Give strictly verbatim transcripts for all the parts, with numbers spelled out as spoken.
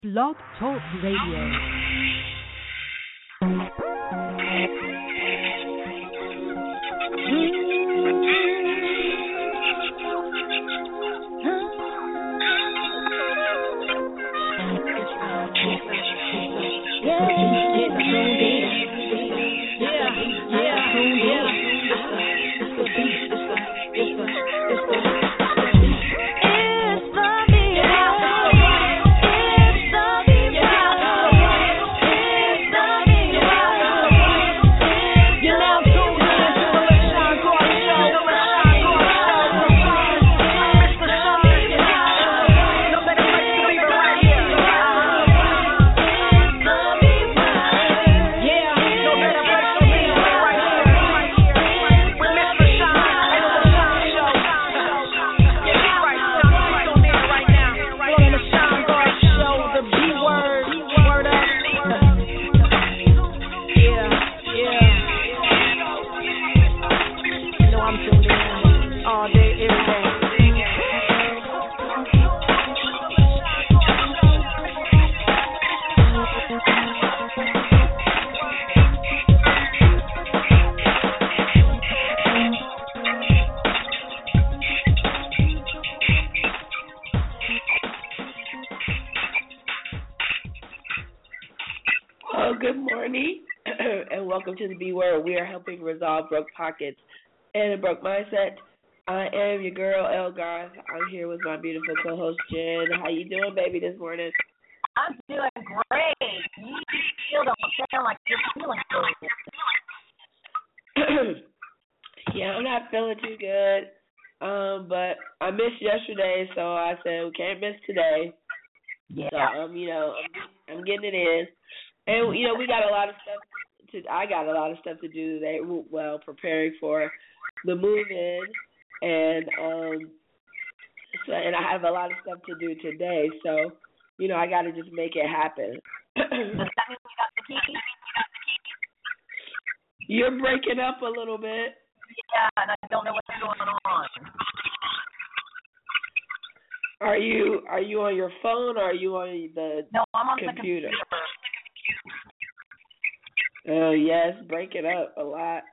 Blog Talk Radio. To the B Word. We are helping resolve broke pockets and a broke mindset. I am your girl, El Garth. I'm here with my beautiful co-host, Jen. How you doing, baby, this morning? I'm doing great. You still don't sound like you're feeling good. Yeah, I'm not feeling too good, um, but I missed yesterday, so I said we can't miss today. Yeah. So, um, you know, I'm, I'm getting it in. And, you know, we got a lot of stuff To, I got a lot of stuff to do today. Well, preparing for the move in, and um, so and I have a lot of stuff to do today. So, you know, I got to just make it happen. You're breaking up a little bit. Yeah, and I don't know what's going on. Are you are you on your phone or are you on the no, I'm on computer? The computer. Oh, yes, break it up a lot.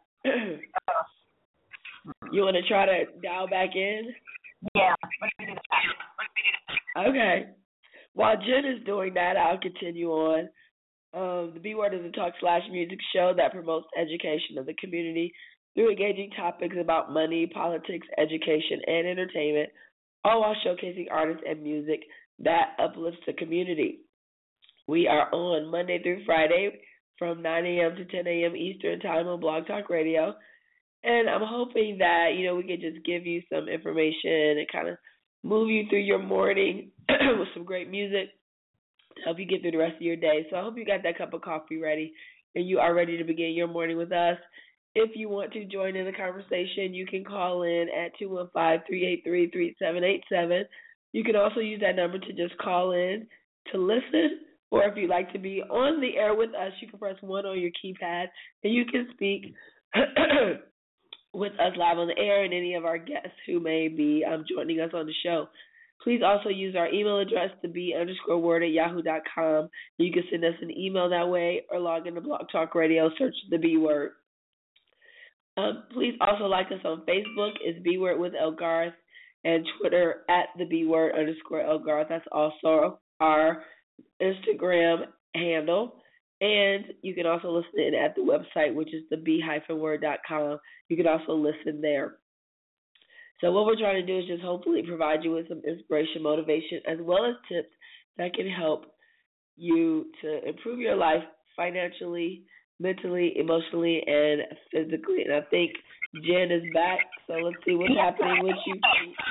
You want to try to dial back in? Yeah, let's do that. Okay. While Jen is doing that, I'll continue on. Um, the B Word is a talk slash music show that promotes education of the community through engaging topics about money, politics, education, and entertainment, all while showcasing artists and music that uplifts the community. We are on Monday through Friday from nine a.m. to ten a.m. Eastern Time on Blog Talk Radio. And I'm hoping that, you know, we can just give you some information and kind of move you through your morning with some great music to help you get through the rest of your day. So I hope you got that cup of coffee ready and you are ready to begin your morning with us. If you want to join in the conversation, you can call in at two one five, three eight three, three seven eight seven. You can also use that number to just call in to listen. Or if you'd like to be on the air with us, you can press one on your keypad, and you can speak with us live on the air and any of our guests who may be um, joining us on the show. Please also use our email address to be underscore word at yahoo dot com. You can send us an email that way or log into Blog Talk Radio, search the B Word. Um, please also like us on Facebook. It's B Word with El Garth, and Twitter at the B Word underscore El Garth. That's also our Instagram handle, and you can also listen in at the website, which is the b dash word dot com. You can also listen there. So what we're trying to do is just hopefully provide you with some inspiration, motivation, as well as tips that can help you to improve your life financially, mentally, emotionally, and physically. And I think Jen is back, so let's see what's happening with you.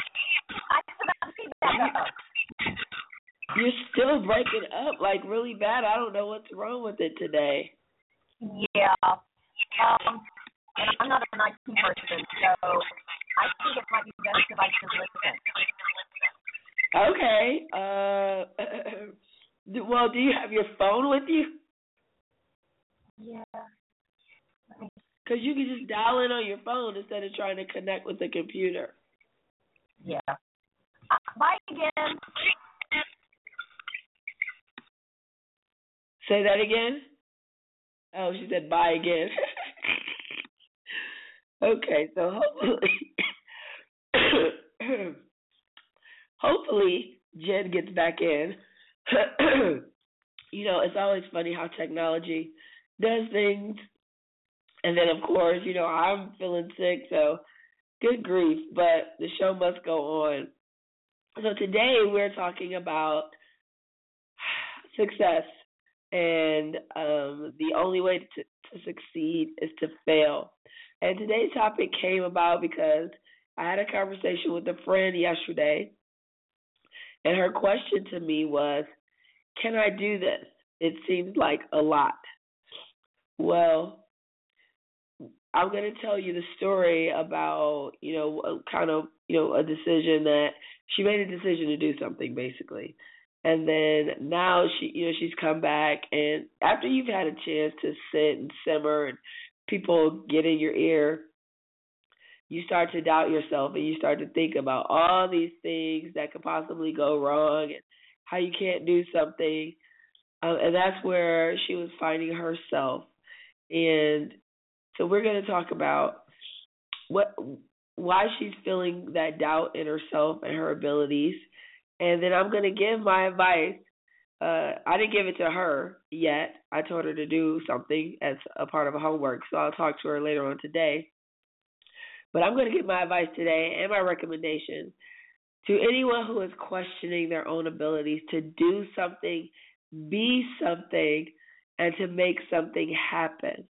You're still breaking up, like, really bad. I don't know what's wrong with it today. Yeah. Um, and I'm not an I T person, so I think it might be best if I just listen. Okay. Uh, well, do you have your phone with you? Yeah. Because you can just dial in on your phone instead of trying to connect with the computer. Yeah. Uh, bye again. Say that again. Oh, she said bye again. Okay, so hopefully, hopefully Jen gets back in. You know, it's always funny how technology does things. And then, of course, you know, I'm feeling sick, so good grief, but the show must go on. So today we're talking about success, and um, the only way to, to succeed is to fail. And today's topic came about because I had a conversation with a friend yesterday, and her question to me was, can I do this? It seems like a lot. Well, I'm going to tell you the story about, you know, kind of, you know, a decision that she made a decision to do something, basically. And then now she, you know, she's come back, and after you've had a chance to sit and simmer and people get in your ear, you start to doubt yourself, and you start to think about all these things that could possibly go wrong and how you can't do something. Um, and that's where she was finding herself. And so we're going to talk about what, why she's feeling that doubt in herself and her abilities. And then I'm going to give my advice. Uh, I didn't give it to her yet. I told her to do something as a part of a homework, so I'll talk to her later on today. But I'm going to give my advice today and my recommendation to anyone who is questioning their own abilities to do something, be something, and to make something happen.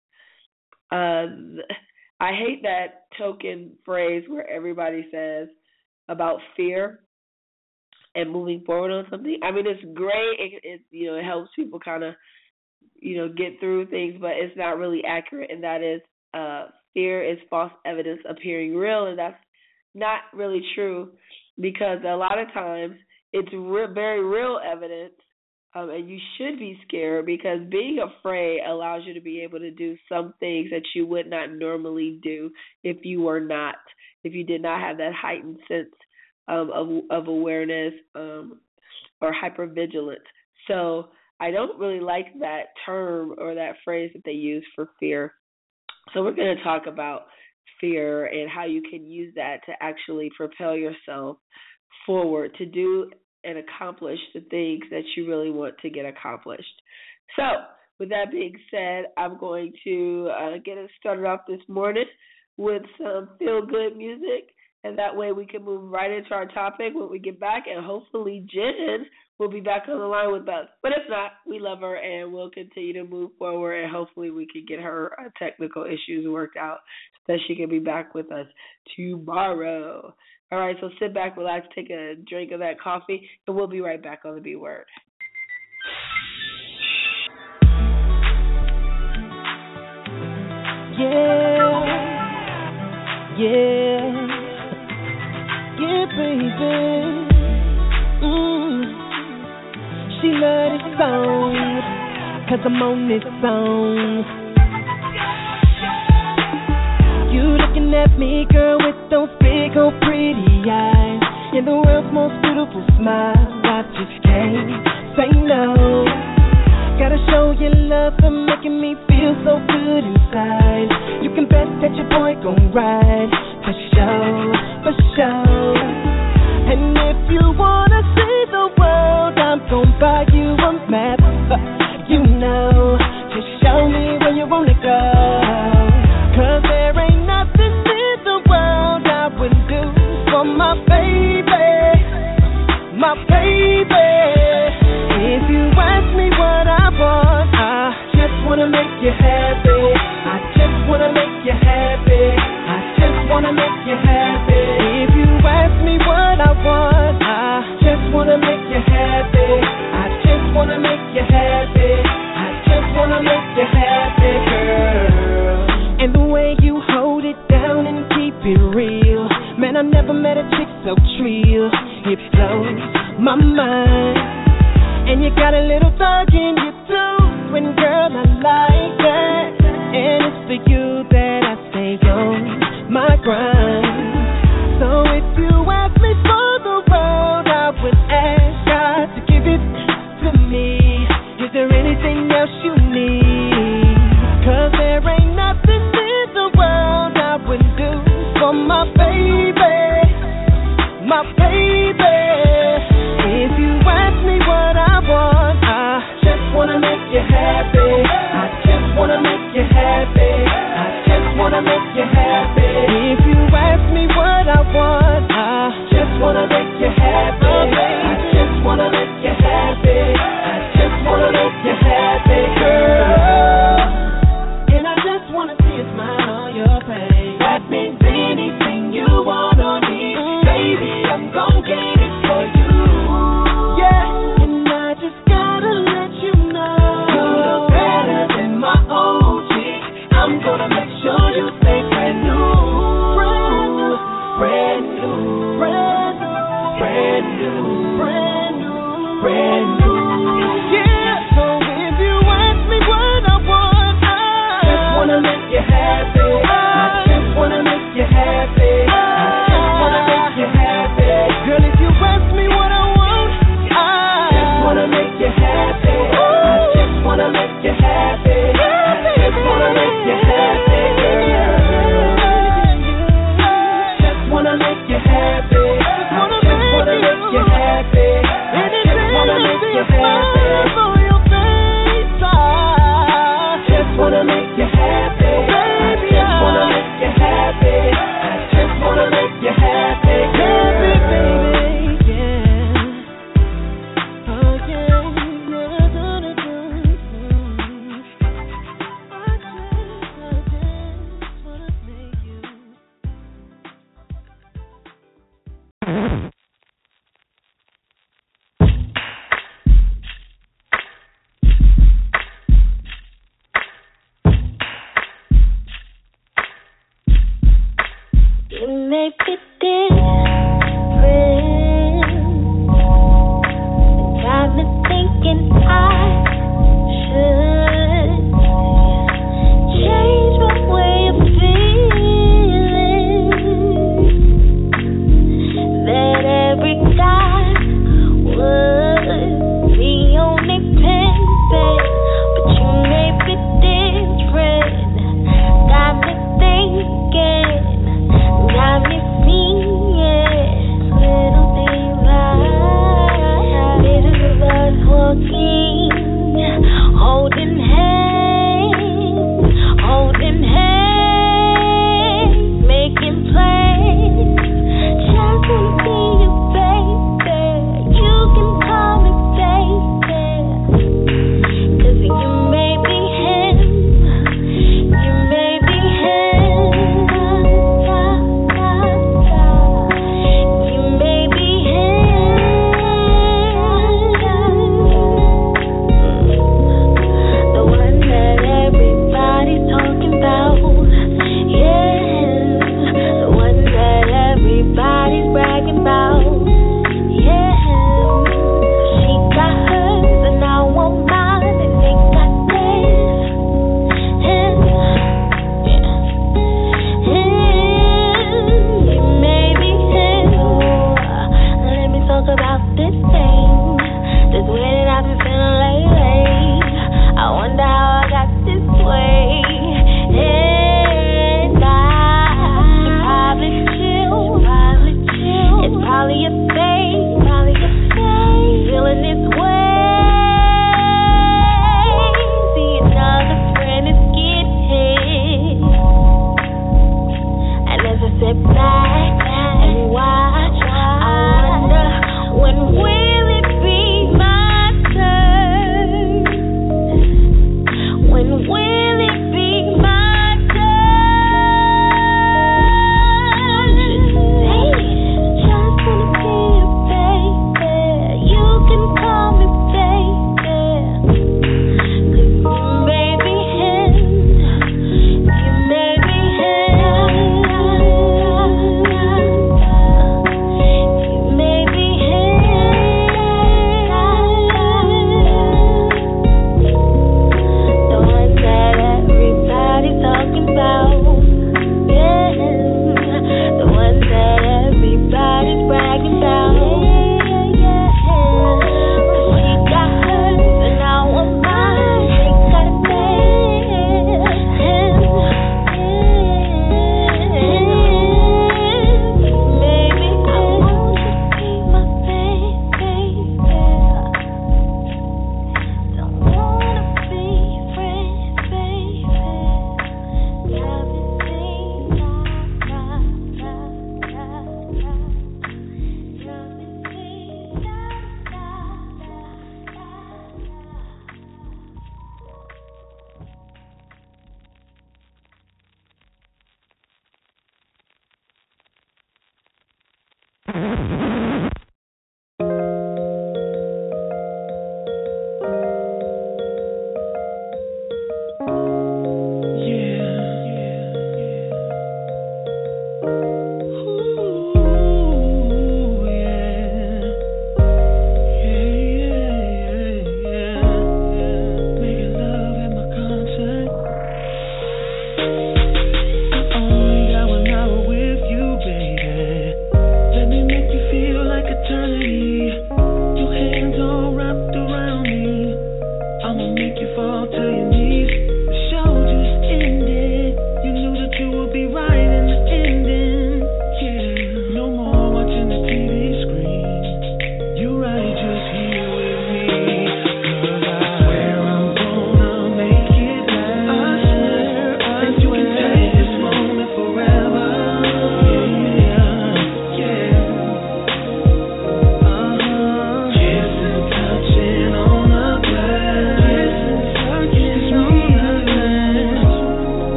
Um, I hate that token phrase where everybody says about fear and moving forward on something. I mean, it's great. It, it you know, it helps people kind of, you know, get through things, but it's not really accurate. And that is, uh, fear is false evidence appearing real, and that's not really true, because a lot of times it's re- very real evidence, um, and you should be scared, because being afraid allows you to be able to do some things that you would not normally do if you were not, if you did not have that heightened sense um, of, of awareness um, or hypervigilance. So I don't really like that term or that phrase that they use for fear. So we're going to talk about fear and how you can use that to actually propel yourself forward to do and accomplish the things that you really want to get accomplished. So with that being said, I'm going to uh, get us started off this morning with some feel-good music, and that way we can move right into our topic when we get back, and hopefully Jen will be back on the line with us. But if not, we love her, and we'll continue to move forward, and hopefully we can get her uh, technical issues worked out so that she can be back with us tomorrow. All right, so sit back, relax, take a drink of that coffee, and we'll be right back on the B Word. Yeah, yeah, yeah, baby. Mm. She love this song, cause I'm on this song. You looking at me, girl, with those big old pretty eyes, and the world's most beautiful smile. I just can't say no. Gotta show you love for making me feel so good inside. You can bet that your boy gon' ride, for sure, for sure. And if you wanna see the world, I'm gon' buy you a map. You know, just show me where you wanna go. Cause there ain't nothing in the world I wouldn't do for my baby, my baby. If you ask me what I want, I just wanna make you happy. I just wanna make you happy. I just wanna make you happy. If you ask me what I want, I just wanna make you happy. I just wanna make you happy. I just wanna make you happy, girl. And the way you hold it down and keep it real, man, I never met a chick so trill. It blows my mind. And you got a little thug in you too, when girl, I like that. And it's for you that I stay on my grind. So if you ask me for the world, I would ask God to give it to me. Is there anything else may be different. Got me thinking I should change my way of feeling. That every guy would be only pimping, but you may be different. Got me thinking, got me feeling.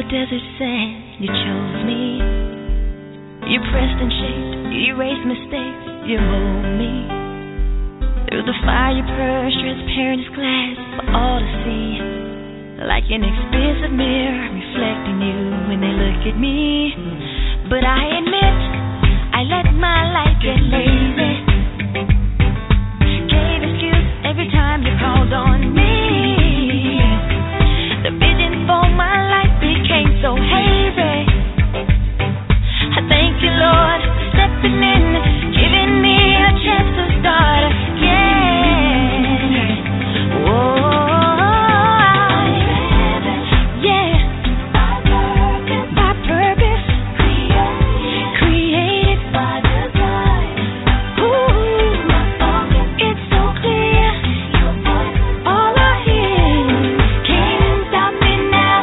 desert sand, you chose me. You pressed and shaped, you erased mistakes, you mold me. Through the fire you purged, transparent as glass for all to see. Like an expensive mirror reflecting you when they look at me. But I admit, I let my life get lazy. Gave excuse every time you called on me. The vision for my life became so hazy. I thank you, Lord, for stepping in, giving me a chance to start again. Whoa, yeah, by purpose, created by design. Ooh, it's so clear, all I hear, can't stop me now.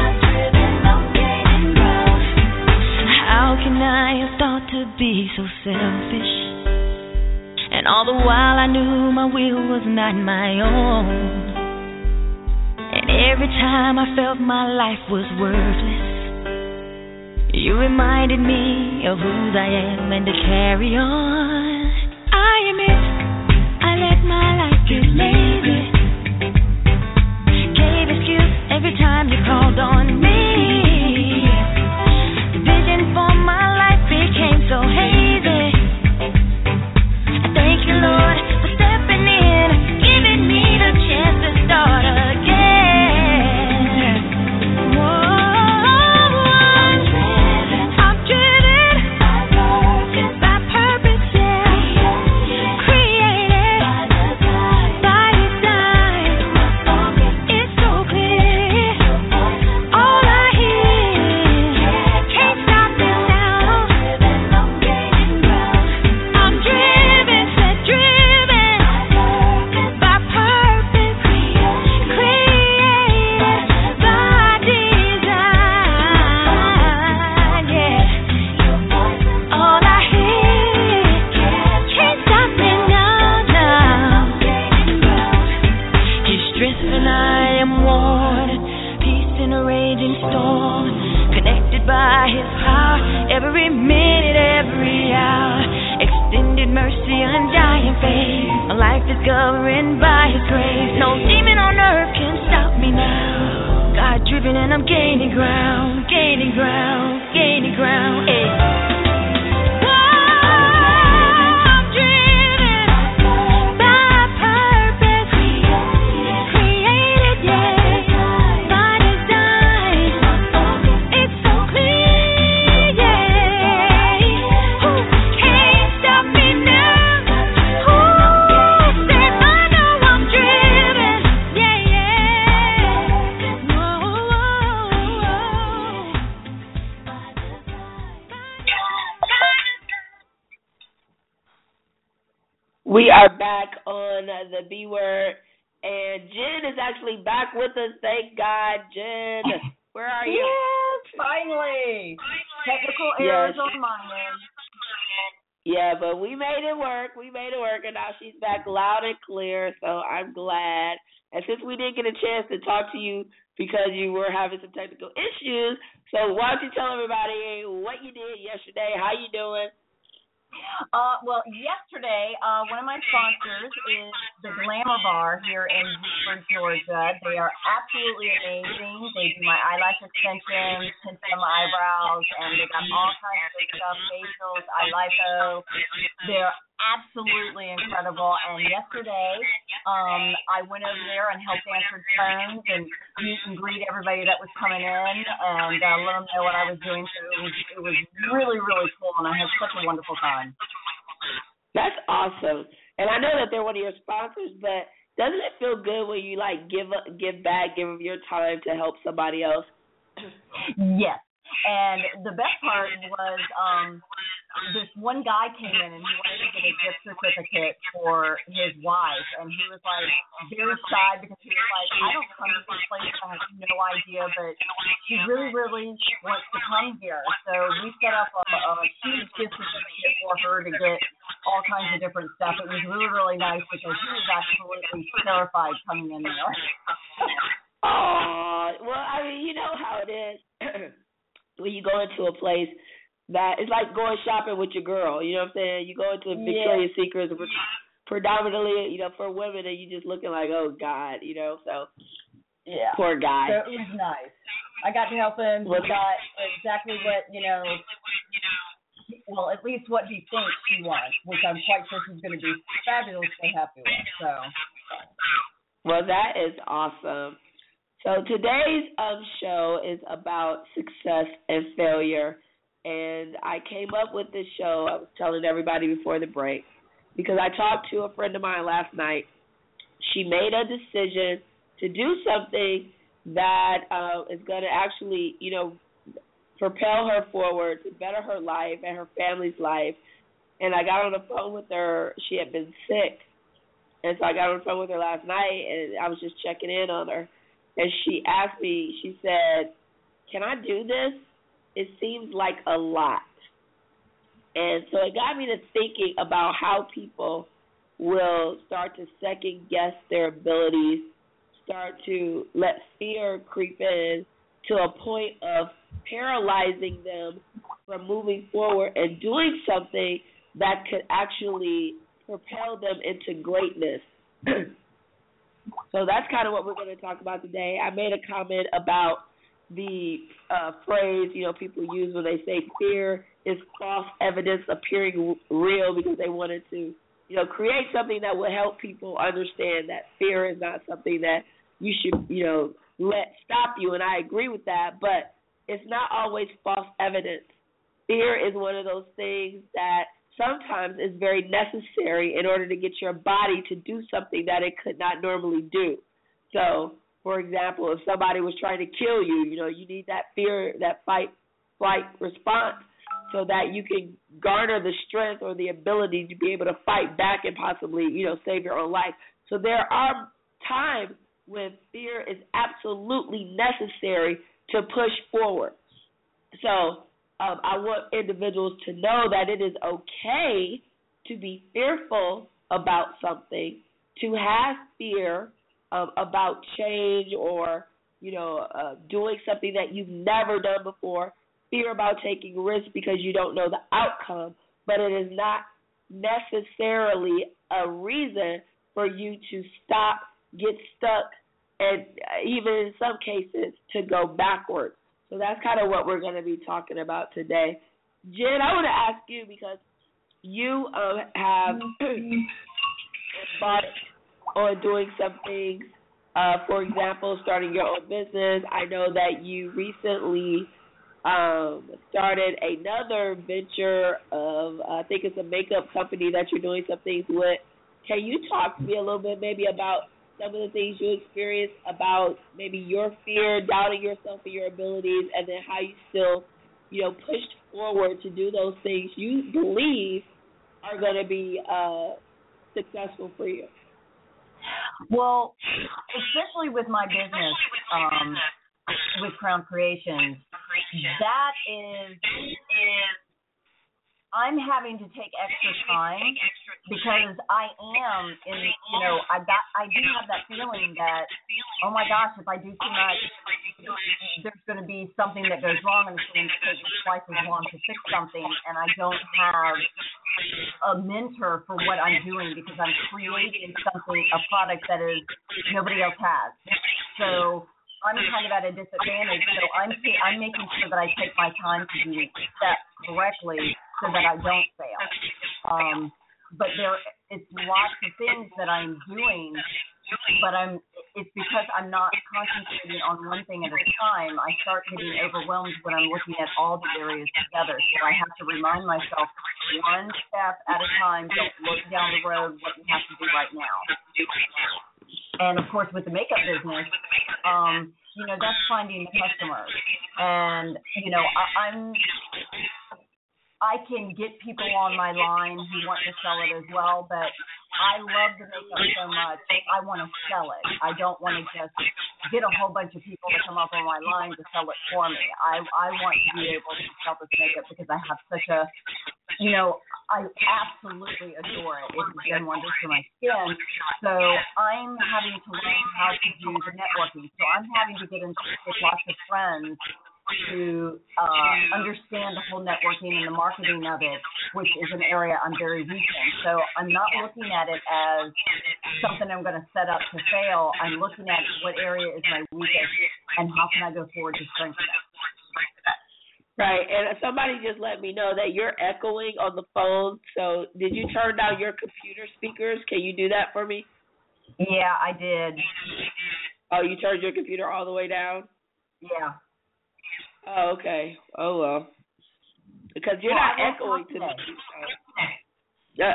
How can I have thought to be so selfish? And all the while I knew my will was not my own. And every time I felt my life was worthless, you reminded me of whose I am and to carry on. I admit, I let my life get lazy. Gave excuse every time you called on me. The vision for my life became so hazy. I thank you, Lord, for stepping in, giving me the chance to start again. Whoa, I'm driven by purpose, yeah. Created by design. It's so clear, all I hear, can't stop me now. I'm driven, said driven by purpose, created by design, yeah. All I hear, can't stop me now, now. His strength and I am worn, peace in a raging storm, connected by His power, every minute, every hour. Extended mercy, undying faith, a life is governed by His grace. No demon on earth can stop me now. God driven and I'm gaining ground, gaining ground, gaining ground. Hey. I'm driven by purpose, created, yeah, by design. It's so clear, yeah. Who can't stop me now? Who said I know I'm driven? Yeah, yeah. Whoa, whoa, We are back on the B Word, and Jen is actually back with us. Thank God, Jen. Where are you? Yes, finally. Technical errors Yes. on my end. Yeah, but we made it work. We made it work, and now she's back loud and clear, so I'm glad. And since we didn't get a chance to talk to you because you were having some technical issues, so why don't you tell everybody what you did yesterday, how you doing? Uh, well, yesterday, uh, one of my sponsors is the Glamour Bar here in Beaufort, Georgia. They are absolutely amazing. They do my eyelash extensions, tinting my eyebrows, and they got all kinds of good stuff, facials, eyelipo. They're absolutely incredible. And yesterday, um, I went over there and helped answer phones and meet and greet everybody that was coming in and uh, let them know what I was doing. So it was, it was really, really cool, and I had such a wonderful time. That's awesome. And I know that they're one of your sponsors, but doesn't it feel good when you like give up, give back, give them your time to help somebody else? Yes. And the best part was um, this one guy came in and he wanted to get a gift certificate for his wife, and he was like very shy because he was like, I don't come to this place, I have no idea, but she really, really wants to come here. So we set up a, a huge gift certificate for her to get all kinds of different stuff. It was really, really nice because he was absolutely terrified coming in there. Oh, well, I mean, you know how it is. when you go into a place that it's like going shopping with your girl. You know what I'm saying? You go into Victoria's yeah. Secret, predominantly, you know, for women, and you just looking like, oh God, you know. So yeah, poor guy. So it was nice. I got to help him. He got exactly what you know. Well, at least what he thinks he wants, which I'm quite sure he's going to be fabulously happy with. So. Well, that is awesome. So today's um, show is about success and failure. And I came up with this show, I was telling everybody before the break, because I talked to a friend of mine last night. She made a decision to do something that uh, is going to actually, you know, propel her forward, to better her life and her family's life. And I got on the phone with her. She had been sick. And so I got on the phone with her last night, and I was just checking in on her. And she asked me, she said, can I do this? It seems like a lot. And so it got me to thinking about how people will start to second guess their abilities, start to let fear creep in to a point of paralyzing them from moving forward and doing something that could actually propel them into greatness. So that's kind of what we're going to talk about today. I made a comment about the uh, phrase, you know, people use when they say fear is false evidence appearing real, because they wanted to, you know, create something that will help people understand that fear is not something that you should, you know, let stop you. And I agree with that, but it's not always false evidence. Fear is one of those things that sometimes is very necessary in order to get your body to do something that it could not normally do. So, for example, if somebody was trying to kill you, you know, you need that fear, that fight, flight response so that you can garner the strength or the ability to be able to fight back and possibly, you know, save your own life. So there are times when fear is absolutely necessary to push forward. So um, I want individuals to know that it is okay to be fearful about something, to have fear um, about change or, you know, uh, doing something that you've never done before, fear about taking risks because you don't know the outcome, but it is not necessarily a reason for you to stop, get stuck, and even in some cases to go backwards. So that's kind of what we're going to be talking about today. Jen, I want to ask you, because you um, have embarked on doing some things, uh, for example, starting your own business. I know that you recently um, started another venture of, uh, I think it's a makeup company that you're doing some things with. Can you talk to me a little bit maybe about some of the things you experienced, about maybe your fear, doubting yourself and your abilities, and then how you still, you know, pushed forward to do those things you believe are going to be uh, successful for you? Well, especially with my business, um, with Crown Creations, that is, is I'm having to take extra time because I am in, you know, I got, I do have that feeling that, oh my gosh, if I do too much, there's going to be something that goes wrong and it's going to take twice as long to fix something, and I don't have a mentor for what I'm doing because I'm creating something, a product that is nobody else has. So I'm kind of at a disadvantage. So I'm I'm making sure that I take my time to do steps correctly so that I don't fail. Um, but there, it's lots of things that I'm doing, but I'm it's because I'm not concentrating on one thing at a time. I start getting overwhelmed when I'm looking at all the areas together. So I have to remind myself, one step at a time. Don't look down the road what you have to do right now. And, of course, with the makeup business, um, you know, that's finding the customers. And, you know, I, I'm I can get people on my line who want to sell it as well, but I love the makeup so much, I want to sell it. I don't want to just get a whole bunch of people to come up on my line to sell it for me. I, I want to be able to sell this makeup because I have such a, you know, I absolutely adore it. It's done wonders for my skin. So I'm having to learn how to do the networking. So I'm having to get in touch with lots of friends to uh, understand the whole networking and the marketing of it, which is an area I'm very weak in. So I'm not looking at it as something I'm going to set up to fail. I'm looking at what area is my weakest and how can I go forward to strengthen it. Right, and somebody just let me know that you're echoing on the phone. So did you turn down your computer speakers? Can you do that for me? Yeah, I did. Oh, you turned your computer all the way down? Yeah. Oh, okay. Oh, well. Because you're well, not echoing to me. Uh,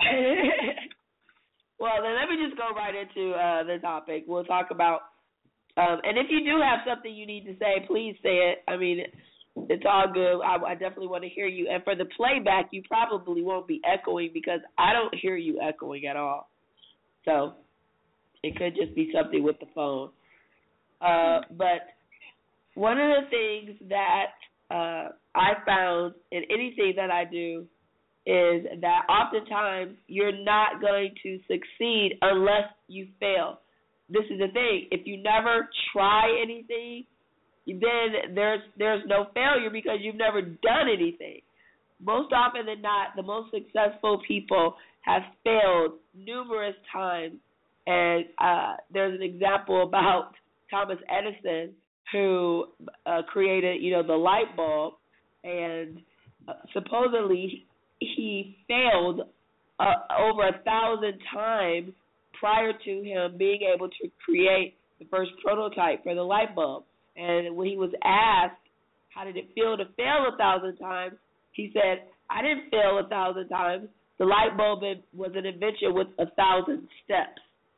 well, then let me just go right into uh, the topic. We'll talk about, um, and if you do have something you need to say, please say it. I mean, it's all good. I, I definitely want to hear you. And for the playback, you probably won't be echoing because I don't hear you echoing at all. So it could just be something with the phone. Uh, but one of the things that uh, I found in anything that I do is that oftentimes you're not going to succeed unless you fail. This is the thing. If you never try anything, then there's there's no failure because you've never done anything. Most often than not, the most successful people have failed numerous times. And uh, there's an example about Thomas Edison, who uh, created, you know, the light bulb, and uh, supposedly he failed uh, over a thousand times prior to him being able to create the first prototype for the light bulb. And when he was asked, how did it feel to fail a thousand times, he said, I didn't fail a thousand times. The light bulb was an invention with a thousand steps.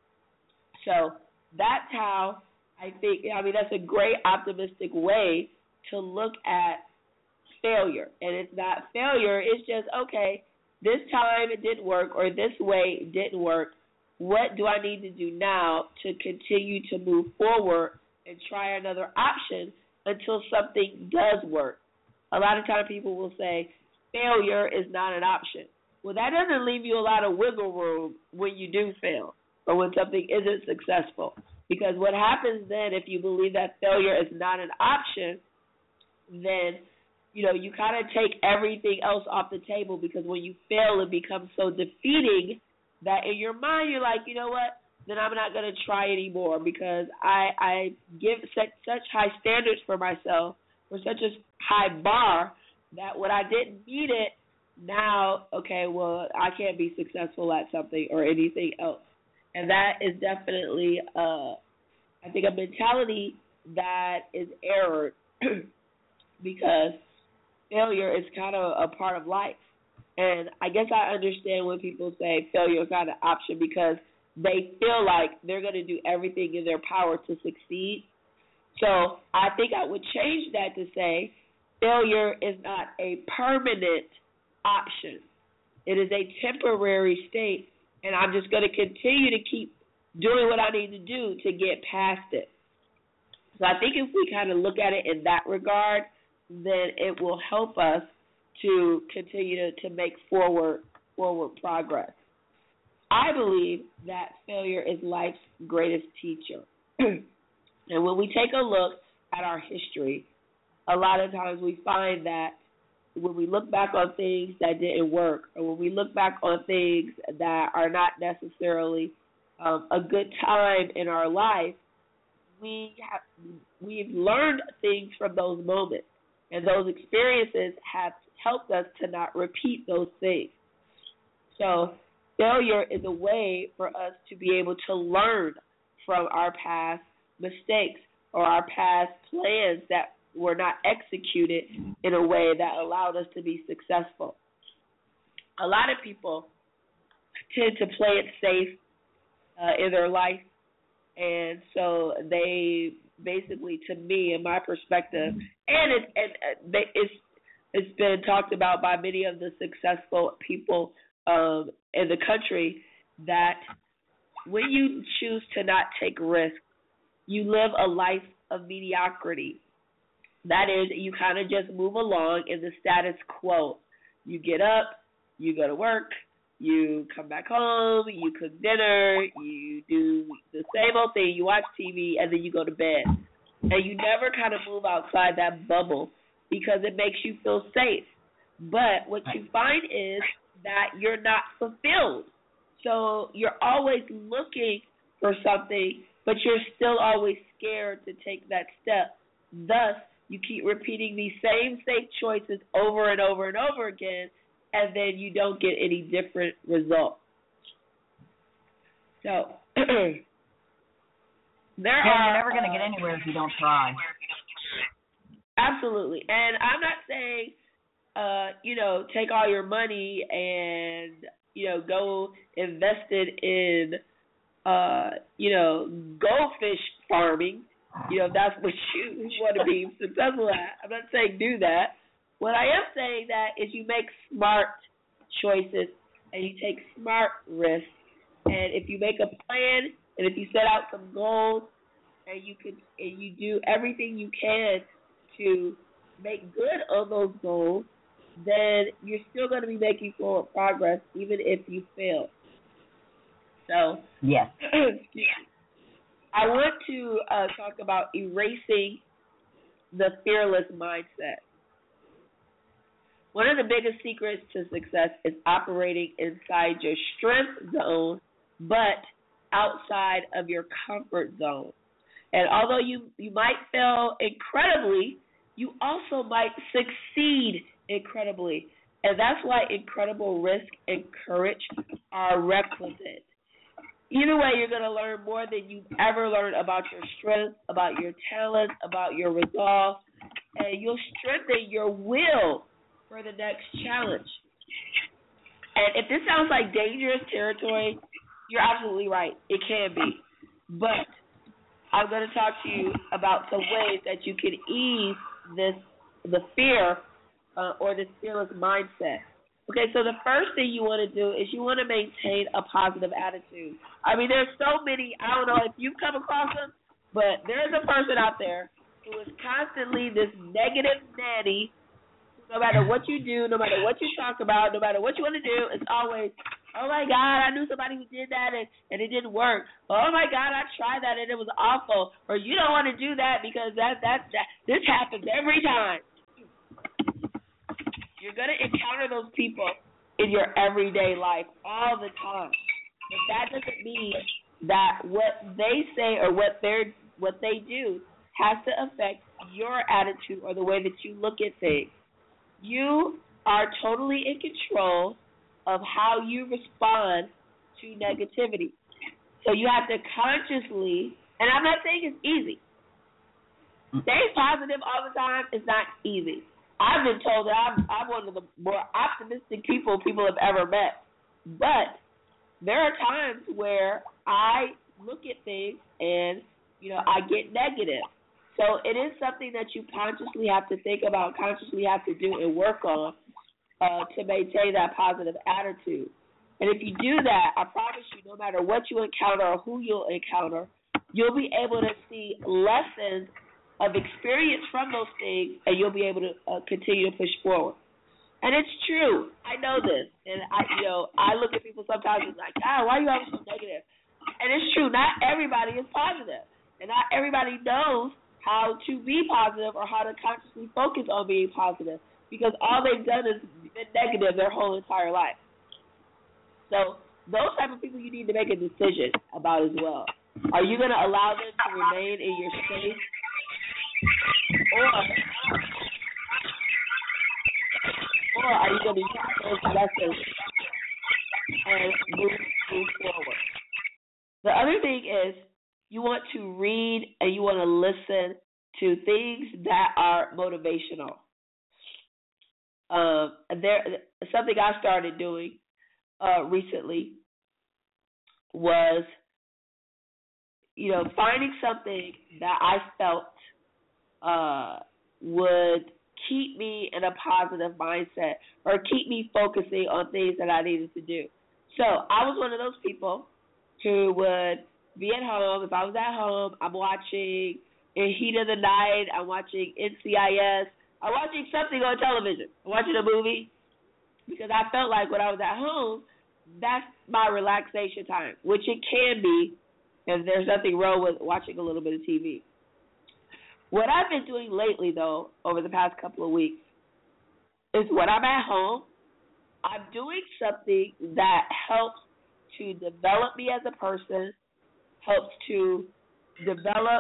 So that's how I think, I mean, that's a great optimistic way to look at failure. And it's not failure, it's just, okay, this time it didn't work or this way it didn't work. What do I need to do now to continue to move forward and try another option until something does work? A lot of times people will say failure is not an option. Well, that doesn't leave you a lot of wiggle room when you do fail or when something isn't successful. Because what happens then if you believe that failure is not an option, then, you know, you kind of take everything else off the table because when you fail, it becomes so defeating that in your mind you're like, you know what, then I'm not going to try anymore because I, I give such, such high standards for myself, for such a high bar, that when I didn't meet it, now, okay, well, I can't be successful at something or anything else. And that is definitely, uh, I think, a mentality that is errored because failure is kind of a part of life. And I guess I understand when people say failure is not an option because they feel like they're going to do everything in their power to succeed. So I think I would change that to say failure is not a permanent option. It is a temporary state, and I'm just going to continue to keep doing what I need to do to get past it. So I think if we kind of look at it in that regard, then it will help us to continue to, to make forward forward progress. I believe that failure is life's greatest teacher. And when we take a look at our history, a lot of times we find that when we look back on things that didn't work, or when we look back on things that are not necessarily um, a good time in our life, we have, we've learned things from those moments, and those experiences have helped us to not repeat those things. So failure is a way for us to be able to learn from our past mistakes or our past plans that were not executed in a way that allowed us to be successful. A lot of people tend to play it safe uh, in their life, and so they basically, to me, in my perspective, and, it, and it's it's been talked about by many of the successful people um, in the country, that when you choose to not take risks, you live a life of mediocrity. That is, you kind of just move along in the status quo. You get up, you go to work, you come back home, you cook dinner, you do the same old thing, you watch T V, and then you go to bed. And you never kind of move outside that bubble because it makes you feel safe. But what you find is that you're not fulfilled. So you're always looking for something, but you're still always scared to take that step. Thus, you keep repeating these same safe choices over and over and over again, and then you don't get any different results. So, there yeah, are... You're never going to uh, get anywhere if you don't try. Absolutely. And I'm not saying, uh, you know, take all your money and, you know, go invest it in, uh, you know, goldfish farming. You know, if that's what you want to be successful at. I'm not saying do that. What I am saying that is you make smart choices and you take smart risks. And if you make a plan and if you set out some goals and you can and you do everything you can to make good on those goals, then you're still going to be making forward progress even if you fail. So, yes. I want to uh, talk about erasing the fearless mindset. One of the biggest secrets to success is operating inside your strength zone, but outside of your comfort zone. And although you, you might fail incredibly, you also might succeed incredibly. And that's why incredible risk and courage are requisite. Either way, you're going to learn more than you've ever learned about your strengths, about your talents, about your resolve, and you'll strengthen your will for the next challenge. And if this sounds like dangerous territory, you're absolutely right. It can be. But I'm going to talk to you about some ways that you can ease this, the fear uh, or this fearless mindset. Okay, so the first thing you want to do is you want to maintain a positive attitude. I mean, there's so many, I don't know if you've come across them, but there's a person out there who is constantly this negative nanny. No matter what you do, no matter what you talk about, no matter what you want to do, it's always, oh, my God, I knew somebody who did that and, and it didn't work. Oh, my God, I tried that and it was awful. Or you don't want to do that because that, that, that this happens every time. You're going to encounter those people in your everyday life all the time. But that doesn't mean that what they say or what they're what they do has to affect your attitude or the way that you look at things. You are totally in control of how you respond to negativity. So you have to consciously, and I'm not saying it's easy. Staying positive all the time is not easy. I've been told that I'm, I'm one of the more optimistic people people have ever met. But there are times where I look at things and, you know, I get negative. So it is something that you consciously have to think about, consciously have to do and work on uh, to maintain that positive attitude. And if you do that, I promise you, no matter what you encounter or who you'll encounter, you'll be able to see lessons of experience from those things, and you'll be able to uh, continue to push forward. And it's true. I know this. And, I, you know, I look at people sometimes and like, God, why are you always so negative? And it's true. Not everybody is positive. And not everybody knows how to be positive or how to consciously focus on being positive because all they've done is been negative their whole entire life. So those type of people you need to make a decision about as well. Are you going to allow them to remain in your space? Or, or are you going to use those lessons and move, move forward? The other thing is you want to read and you want to listen to things that are motivational. Um, there, something I started doing uh, recently was, you know, finding something that I felt Uh, would keep me in a positive mindset or keep me focusing on things that I needed to do. So I was one of those people who would be at home. If I was at home, I'm watching In Heat of the Night, I'm watching N C I S, I'm watching something on television, I'm watching a movie, because I felt like when I was at home, that's my relaxation time, which it can be, and there's nothing wrong with watching a little bit of T V. What I've been doing lately, though, over the past couple of weeks, is when I'm at home, I'm doing something that helps to develop me as a person, helps to develop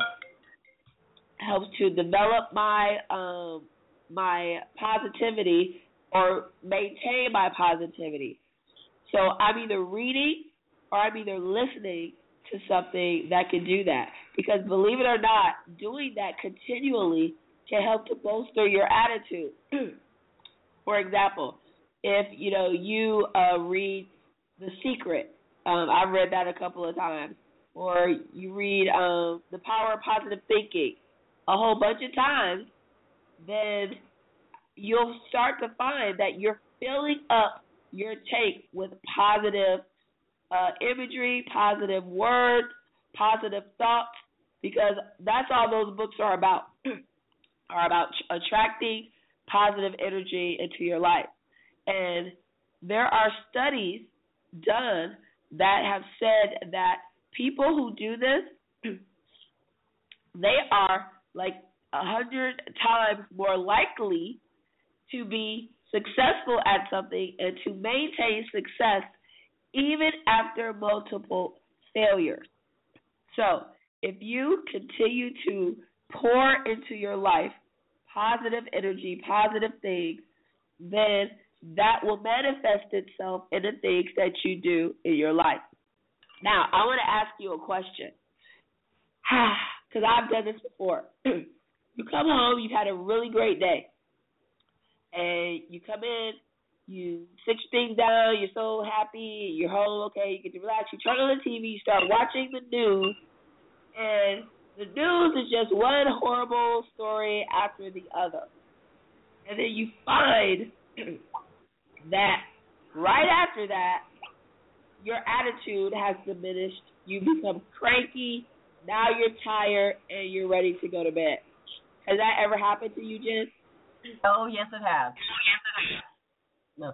helps to develop my um, my positivity or maintain my positivity. So I'm either reading or I'm either listening to something that can do that. Because believe it or not, doing that continually can help to bolster your attitude. For example, if you know you uh, read The Secret, um, I've read that a couple of times, or you read um, The Power of Positive Thinking a whole bunch of times, then you'll start to find that you're filling up your tank with positive uh, imagery, positive words, positive thoughts, because that's all those books are about, are about attracting positive energy into your life. And there are studies done that have said that people who do this, they are like a hundred times more likely to be successful at something and to maintain success even after multiple failures. So if you continue to pour into your life positive energy, positive things, then that will manifest itself in the things that you do in your life. Now, I want to ask you a question, because I've done this before. You come home, you've had a really great day, and you come in, you sit your things down, you're so happy, you're home, okay, you get to relax, you turn on the T V, you start watching the news, and the news is just one horrible story after the other. And then you find that right after that, your attitude has diminished, you become cranky, now you're tired, and you're ready to go to bed. Has that ever happened to you, Jen? Oh, yes, it has. No.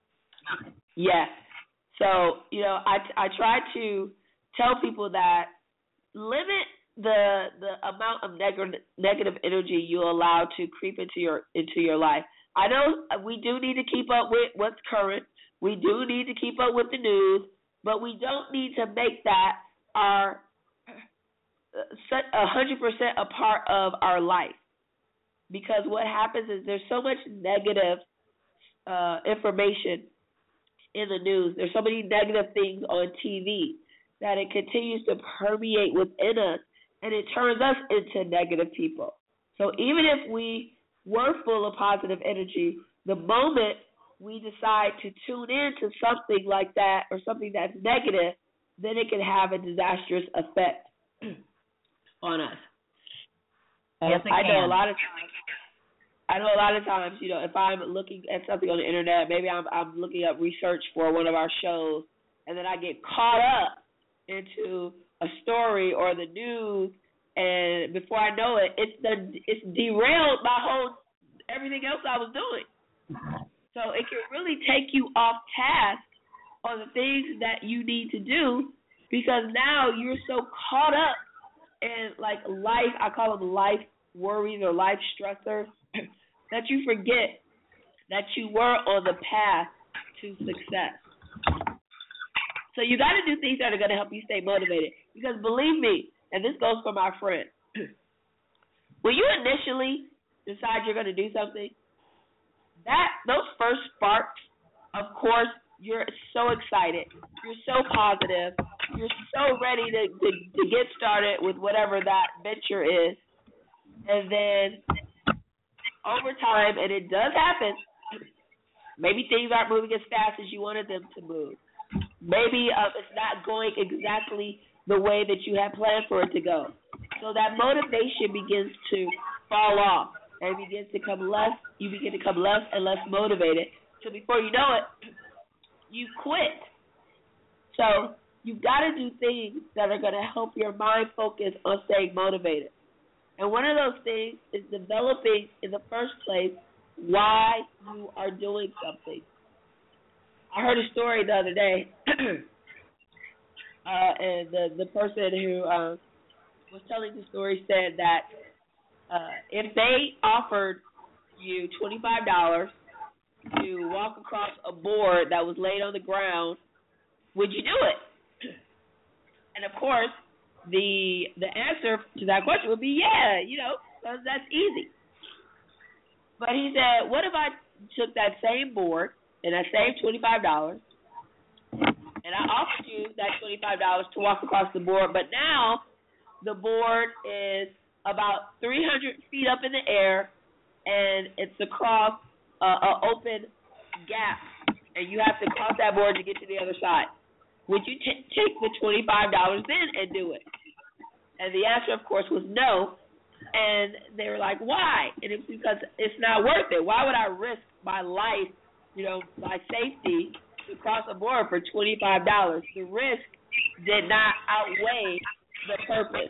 Yeah. So, you know, I, I try to tell people that limit the the amount of neg- negative energy you allow to creep into your into your life. I know we do need to keep up with what's current. We do need to keep up with the news, but we don't need to make that our a hundred percent a part of our life. Because what happens is there's so much negative uh, information in the news. There's so many negative things on T V that it continues to permeate within us, and it turns us into negative people. So even if we were full of positive energy, the moment we decide to tune in to something like that or something that's negative, then it can have a disastrous effect on us. Yes, it I can. know a lot of times. I know a lot of times, you know, if I'm looking at something on the internet, maybe I'm I'm looking up research for one of our shows, and then I get caught up into a story or the news, and before I know it, it's the it's derailed my whole everything else I was doing. So it can really take you off task on the things that you need to do, because now you're so caught up in like life, I call them life worries or life stressors, that you forget that you were on the path to success. So you got to do things that are going to help you stay motivated. Because believe me, and this goes for my friend, when you initially decide you're going to do something, that those first sparks, of course, you're so excited, you're so positive, you're so ready to, to, to get started with whatever that venture is. And then over time, and it does happen, maybe things aren't moving as fast as you wanted them to move. Maybe uh, it's not going exactly the way that you had planned for it to go. So that motivation begins to fall off and begins to come less, you begin to become less and less motivated. So before you know it, you quit. So you've got to do things that are going to help your mind focus on staying motivated. And one of those things is developing, in the first place, why you are doing something. I heard a story the other day, uh, and the, the person who uh, was telling the story said that uh, if they offered you twenty-five dollars to walk across a board that was laid on the ground, would you do it? And of course, the the answer to that question would be yeah, you know, because that's easy. But he said, what if I took that same board and that same twenty-five dollars and I offered you that twenty-five dollars to walk across the board, but now the board is about three hundred feet up in the air and it's across uh, an open gap and you have to cross that board to get to the other side. Would you t- take the twenty-five dollars then and do it? And the answer, of course, was no. And they were like, why? And it's because it's not worth it. Why would I risk my life, you know, my safety to cross a board for twenty-five dollars? The risk did not outweigh the purpose.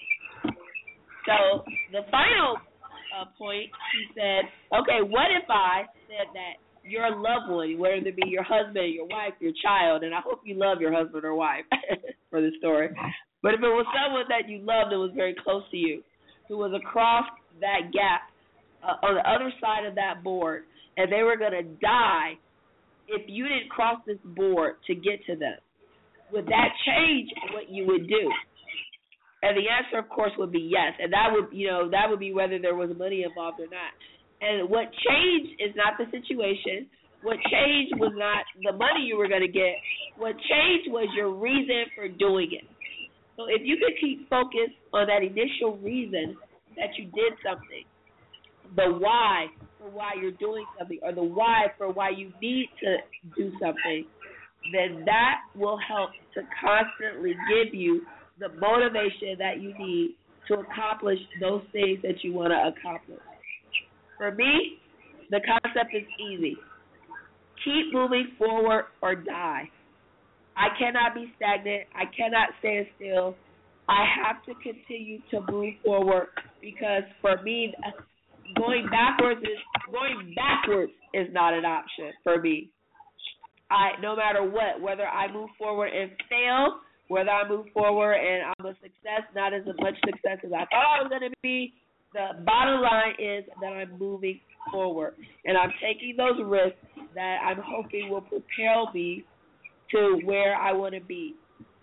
So the final uh, point, he said, okay, what if I said that your loved one, whether it be your husband, your wife, your child, and I hope you love your husband or wife for the story, but if it was someone that you loved that was very close to you, who was across that gap uh, on the other side of that board, and they were going to die if you didn't cross this board to get to them, would that change what you would do? And the answer, of course, would be yes. And that would, you know, that would be whether there was money involved or not. And what changed is not the situation. What changed was not the money you were going to get. What changed was your reason for doing it. So if you could keep focused on that initial reason that you did something, the why for why you're doing something, or the why for why you need to do something, then that will help to constantly give you the motivation that you need to accomplish those things that you want to accomplish. For me, the concept is easy. Keep moving forward or die. I cannot be stagnant. I cannot stand still. I have to continue to move forward because for me, going backwards is going backwards is not an option for me. I no matter what, whether I move forward and fail, whether I move forward and I'm a success, not as much success as I thought I was going to be, the bottom line is that I'm moving forward and I'm taking those risks that I'm hoping will propel me to where I want to be.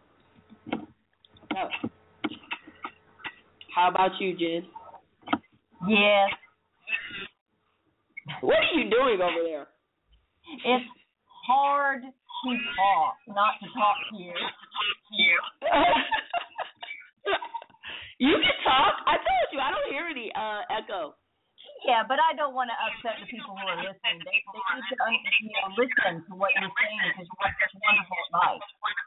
So, how about you, Jen? Yes. What are you doing over there? It's hard to talk, not to talk to you. You can talk. I told you, I don't hear any uh, echo. Yeah, but I don't want to upset the people who are listening. They, they need to you know, listen to what you're saying because you have such a wonderful life.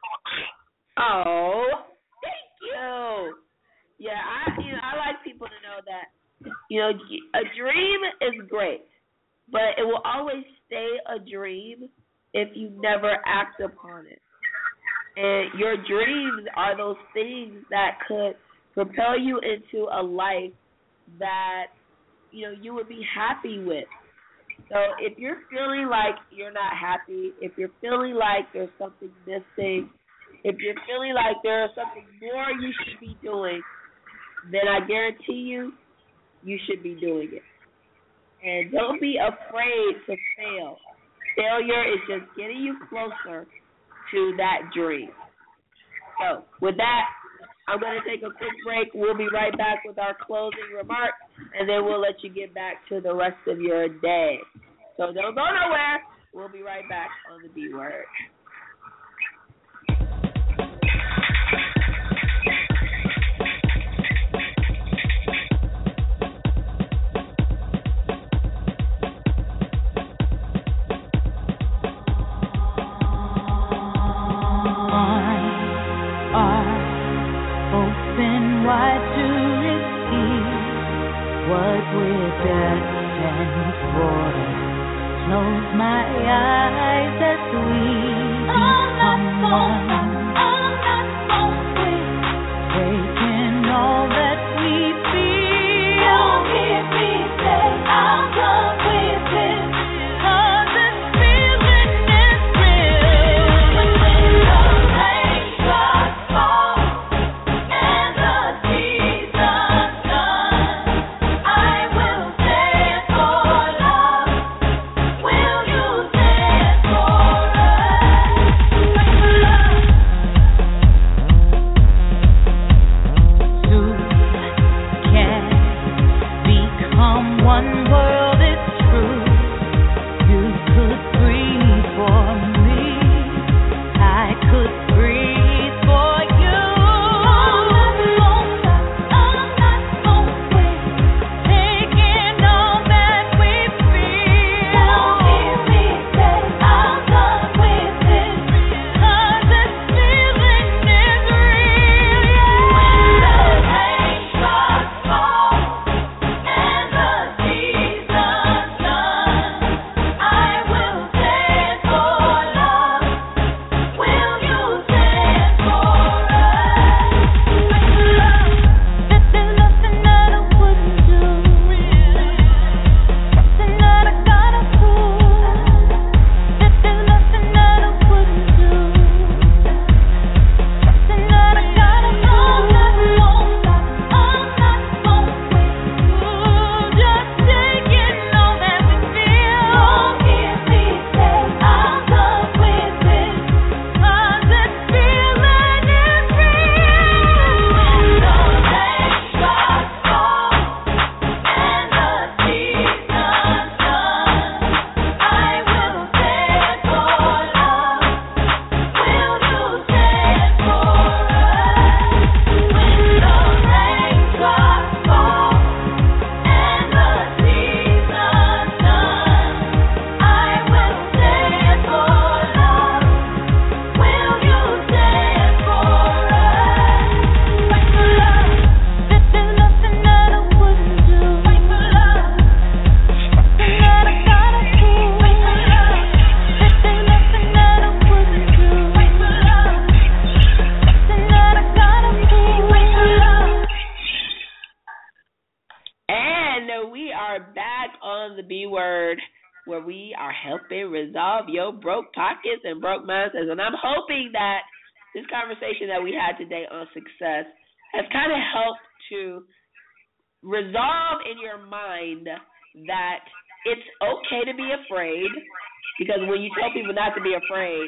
Oh, thank you. Yeah, I you know I like people to know that you know a dream is great, but it will always stay a dream if you never act upon it. And your dreams are those things that could propel you into a life that you know you would be happy with. So if you're feeling like you're not happy, if you're feeling like there's something missing, if you're feeling like there's something more you should be doing, then I guarantee you, you should be doing it. And don't be afraid to fail. Failure is just getting you closer to that dream. So with that, I'm going to take a quick break. We'll be right back with our closing remarks, and then we'll let you get back to the rest of your day. So don't go nowhere. We'll be right back on the B Word. Close my eyes as we become one. Breaking all that we feel. Don't hear me say I'll come with it. 'Cause this feeling is real. When the raindrops fall and the season's done, I the B Word, where we are helping resolve your broke pockets and broke mindsets. And I'm hoping that this conversation that we had today on success has kind of helped to resolve in your mind that it's okay to be afraid, because when you tell people not to be afraid,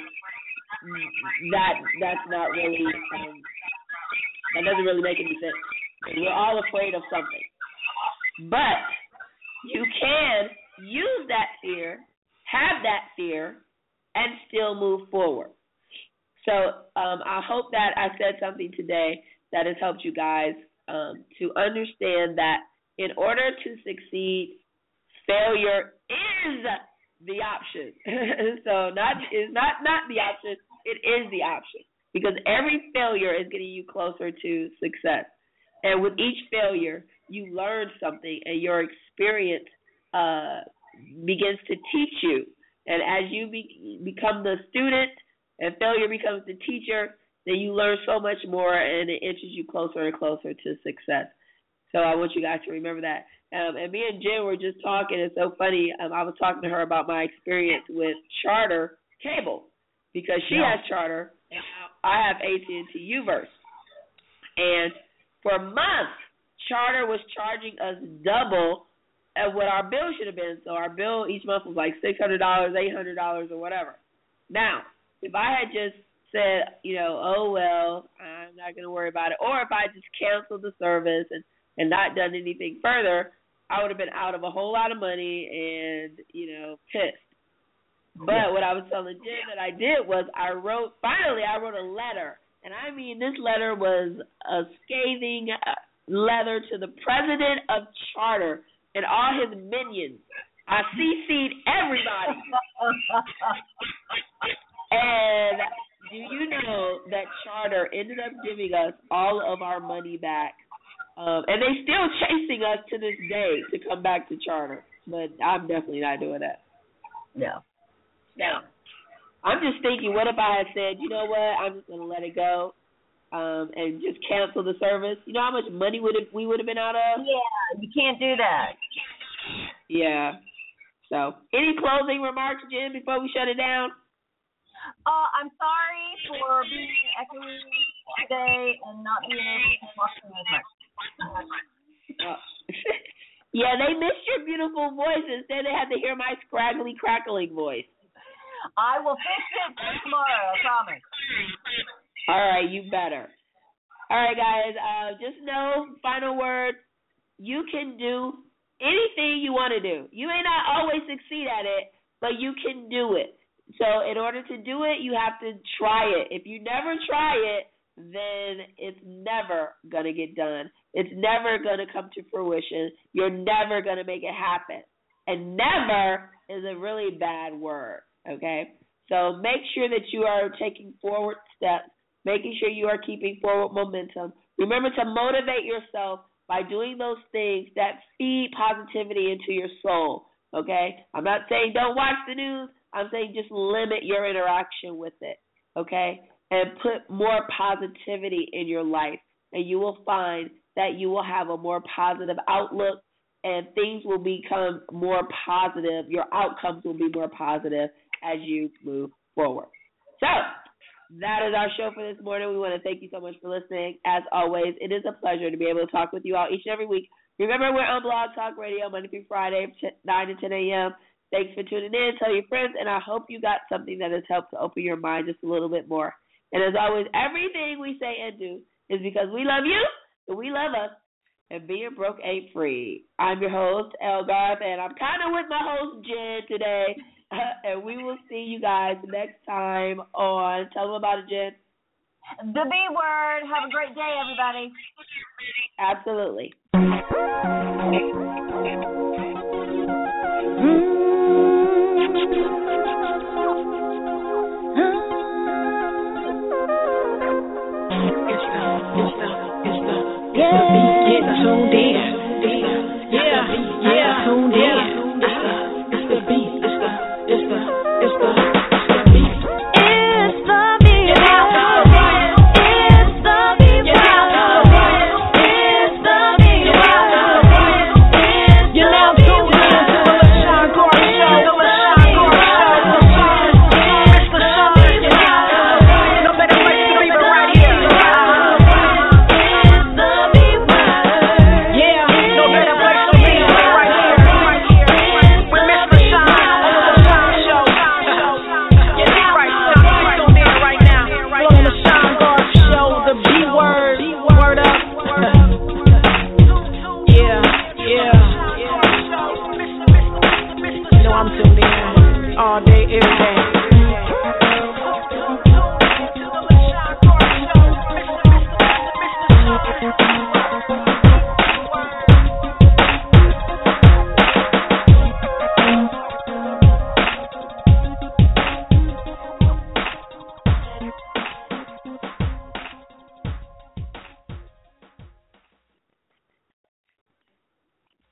that that's not really, um, that doesn't really make any sense. We're all afraid of something. But you can use that fear, have that fear, and still move forward. So um, I hope that I said something today that has helped you guys um, to understand that in order to succeed, failure is the option. So not is not not the option, it is the option, because every failure is getting you closer to success. And with each failure, you learn something, and your experience uh, begins to teach you. And as you be, become the student and failure becomes the teacher, then you learn so much more, and it inches you closer and closer to success. So I want you guys to remember that. Um, and me and Jen were just talking. It's so funny. Um, I was talking to her about my experience with Charter Cable, because she yeah. has Charter, and I have A T and T U-verse. And for months, Charter was charging us double of what our bill should have been. So our bill each month was like six hundred dollars, eight hundred dollars, or whatever. Now, if I had just said, you know, oh, well, I'm not going to worry about it, or if I just canceled the service and, and not done anything further, I would have been out of a whole lot of money and, you know, pissed. But what I was telling Jen that I did was I wrote, finally I wrote a letter. And I mean, this letter was a scathing letter to the president of Charter and all his minions. I C C'd everybody. And do you know that Charter ended up giving us all of our money back? Um, and they still chasing us to this day to come back to Charter. But I'm definitely not doing that. No. No. I'm just thinking, what if I had said, you know what, I'm just going to let it go um, and just cancel the service? You know how much money would have, we would have been out of? Yeah, you can't do that. Yeah. So, any closing remarks, Jen, before we shut it down? Uh, I'm sorry for being echoey today and not being able to talk to you as much. Uh, yeah, they missed your beautiful voice. Instead, they had to hear my scraggly, crackling voice. I will fix it tomorrow, I promise. All right, you better. All right, guys, uh, just know, final word, you can do anything you want to do. You may not always succeed at it, but you can do it. So in order to do it, you have to try it. If you never try it, then it's never going to get done. It's never going to come to fruition. You're never going to make it happen. And never is a really bad word, okay? So make sure that you are taking forward steps, making sure you are keeping forward momentum. Remember to motivate yourself by doing those things that feed positivity into your soul, okay? I'm not saying don't watch the news. I'm saying just limit your interaction with it, okay? And put more positivity in your life, and you will find that you will have a more positive outlook, and things will become more positive. Your outcomes will be more positive as you move forward. So that is our show for this morning. We want to thank you so much for listening. As always, it is a pleasure to be able to talk with you all each and every week. Remember, we're on Blog Talk Radio Monday through Friday, nine to ten a.m., Thanks for tuning in. Tell your friends, and I hope you got something that has helped to open your mind just a little bit more. And as always, everything we say and do is because we love you and we love us, and being broke ain't free. I'm your host, El Garth, and I'm kind of with my host, Jen, today. And we will see you guys next time on, tell them about it, Jen. The B word. Have a great day, everybody. Absolutely. Mm-hmm.